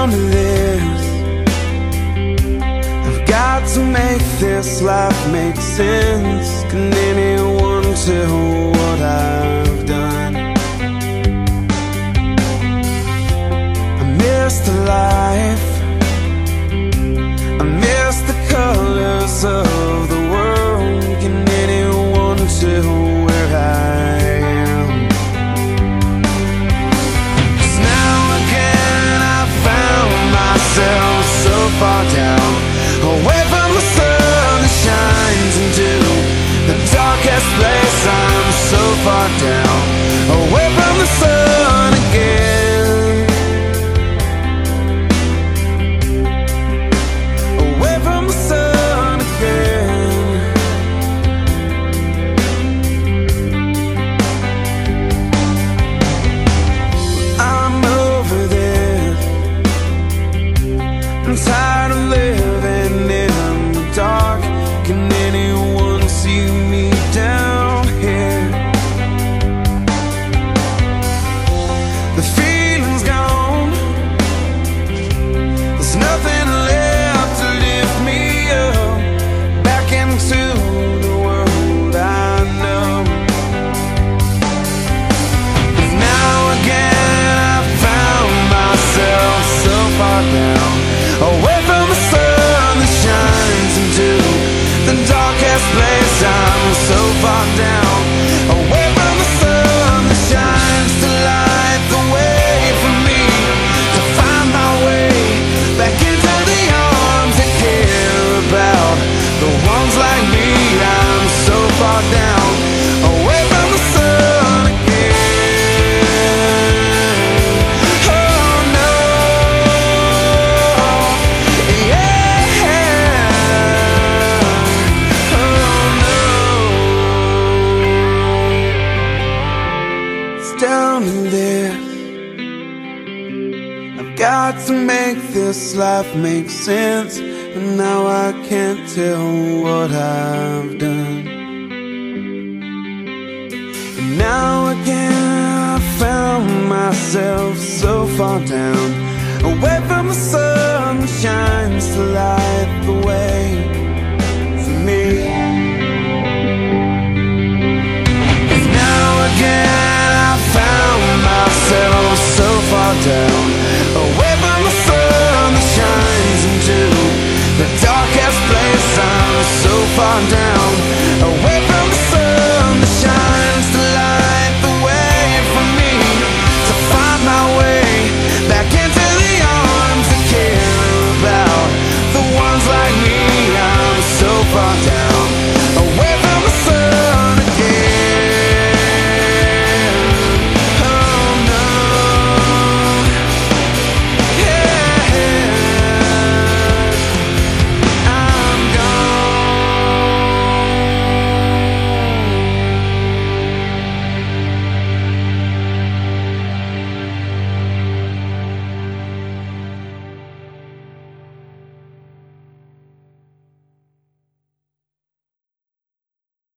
down to this. I've got to make this life make sense. Can anyone tell what I've done? I miss the life, I miss the colors of the world. Can anyone tell where I am? 'Cause now again I found myself so far down, away from the sun that shines into the darkest place. I'm so far down, away from the sun again, away from the sun again. I'm over this, I'm tired of living in the dark. Can anyone see me down here? The feeling's gone, there's nothing left to lift me up back into the world I know. 'Cause now again I found myself so far down, away from the sun that shines into the darkest place. I'm so far down, away from the sun that shines to light the way for me to find my way back into the arms that care about the ones like me. I'm so far down, away from the sun again. Oh no, yeah, oh no. It's down to this. I've got to make this life make sense, and now I can't tell what I've done. And now again I found myself so far down, away from the sun that shines to light the way for me. And now again I found myself so far down, away from the sun that shines into the darkest place. I'm so far down,